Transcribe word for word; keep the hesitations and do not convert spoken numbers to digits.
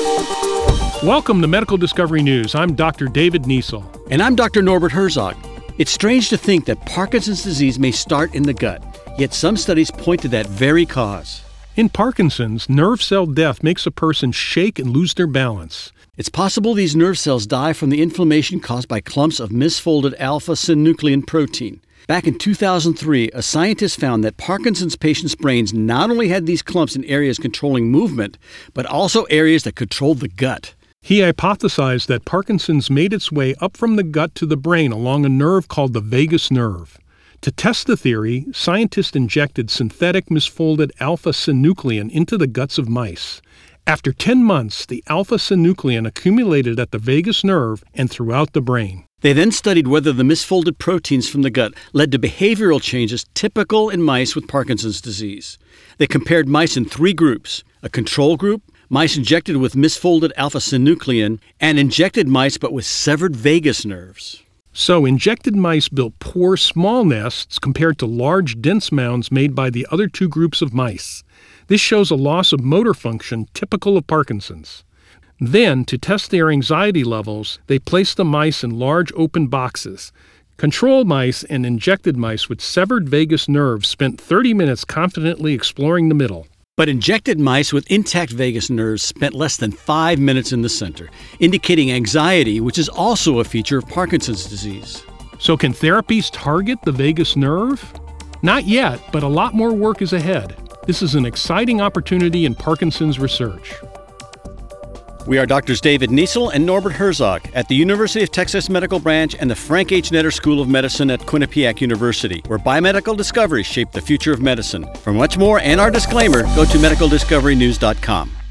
Welcome to Medical Discovery News. I'm Doctor David Niesel. And I'm Doctor Norbert Herzog. It's strange to think that Parkinson's disease may start in the gut, yet some studies point to that very cause. In Parkinson's, nerve cell death makes a person shake and lose their balance. It's possible these nerve cells die from the inflammation caused by clumps of misfolded alpha-synuclein protein. Back in two thousand three, a scientist found that Parkinson's patients' brains not only had these clumps in areas controlling movement, but also areas that controlled the gut. He hypothesized that Parkinson's made its way up from the gut to the brain along a nerve called the vagus nerve. To test the theory, scientists injected synthetic misfolded alpha-synuclein into the guts of mice. After ten months, the alpha-synuclein accumulated at the vagus nerve and throughout the brain. They then studied whether the misfolded proteins from the gut led to behavioral changes typical in mice with Parkinson's disease. They compared mice in three groups: a control group, mice injected with misfolded alpha-synuclein, and injected mice but with severed vagus nerves. So injected mice built poor, small nests compared to large, dense mounds made by the other two groups of mice. This shows a loss of motor function typical of Parkinson's. Then, to test their anxiety levels, they placed the mice in large open boxes. Control mice and injected mice with severed vagus nerves spent thirty minutes confidently exploring the middle. But injected mice with intact vagus nerves spent less than five minutes in the center, indicating anxiety, which is also a feature of Parkinson's disease. So can therapies target the vagus nerve? Not yet, but a lot more work is ahead. This is an exciting opportunity in Parkinson's research. We are Doctors David Niesel and Norbert Herzog at the University of Texas Medical Branch and the Frank H. Netter School of Medicine at Quinnipiac University, where biomedical discoveries shape the future of medicine. For much more and our disclaimer, go to medical discovery news dot com.